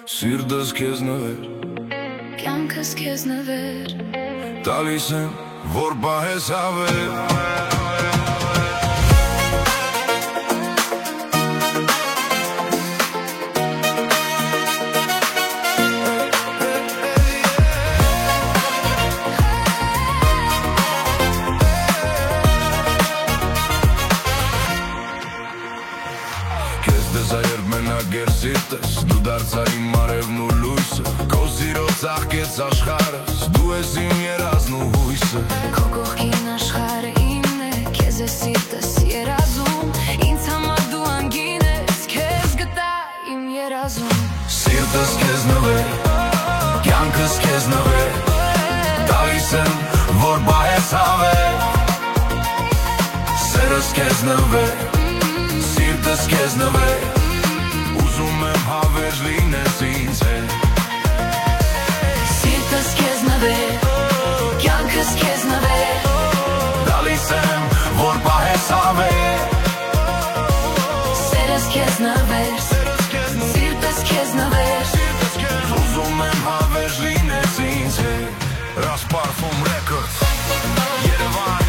Սիրտս քեզ նվեր, կյանքս քեզ նվեր, տալիս եմ, որ պահես հավեր։ Երբ մենակ էր սիրտս, դու դարձա իմ արևն ու լույսը, քո սիրով ծաղկեց աշխարհս, դու ես իմ երազն ու հույսը։ Քո կողքին աշխարհը իմն է, քեզ է սիրտս երազում, ինձ համար դու անգին ես, քեզ գտա իմ երազում։ Սիրտս քեզ նվեր, կյանքս քեզ նվեր, տալիս եմ, որ պահես հավեր։ Սերս քեզ նվեր, սիրտս քեզ նվեր, ուզում եմ հավերժ լինես ինձ հետ։ Սիրտս քեզ նվեր, կյանքս քեզ նվեր, տալիս եմ, որ պահես հավեր։ սերս քեզ նվեր, սիրտս քեզ նվեր, ուզում եմ հավերժ լինես ինձ հետ։ Rasparfum Records, Երևան։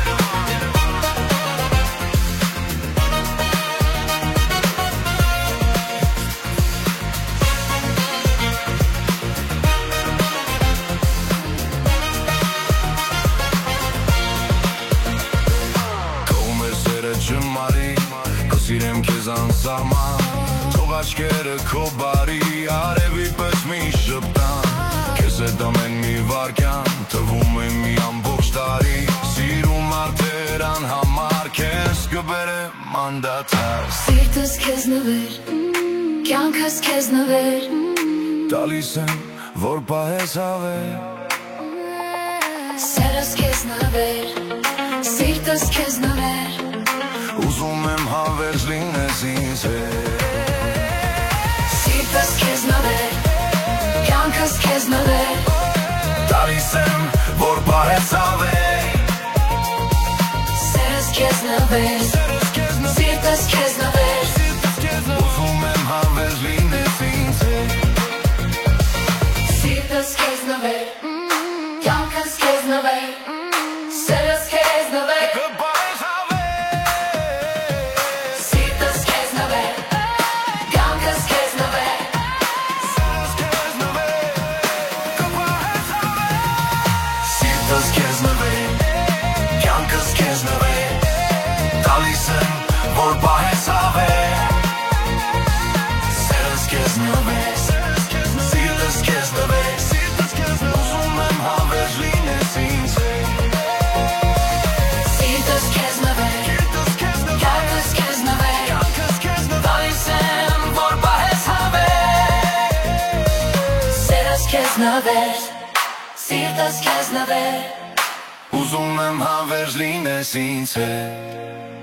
Սիրեմ քեզ անսահման, թող աչքերը քո բարի արևի պես մի շպտան, քեզ հետ ամեն մի վարքյան թվում է մի ամբողջ տարի, սիրում արդեր անհամար քեզ կբերեմ անդադար։ սիրտս քեզ նվեր, կյանքս քեզ նվեր, տալիս եմ, որ պահես հավեր։ սերս քեզ նվեր, սիրտս քեզ նվեր, ուզում եմ հավերժ լինես ինձ հետ։ սիրտս քեզ նվեր, կյանքս քեզ նվեր, տալիս եմ, որ պահես հավեր։ սերս քեզ նվեր, սիրտս քեզ նվեր, ուզում եմ հավերժ լինես ինձ հետ։ սիրտս քեզ նվեր, կյանքս քեզ նվեր, սերս քեզ նվեր, Սիրտս քեզ նվեր, կյանքս քեզ նվեր, տալիս եմ, որ պահես հավեր։ Սերս քեզ նվեր, սիրտս քեզ նվեր, ուզում եմ հավերժ լինես ինձ հետ։ սիրտս քեզ նվեր, կյանքս քեզ նվեր, տալիս եմ, որ պահես հավեր։ Սերս քեզ նվեր, սիրտս քեզ նվեր, ուզում եմ հավերժ լինես ինձ հետ։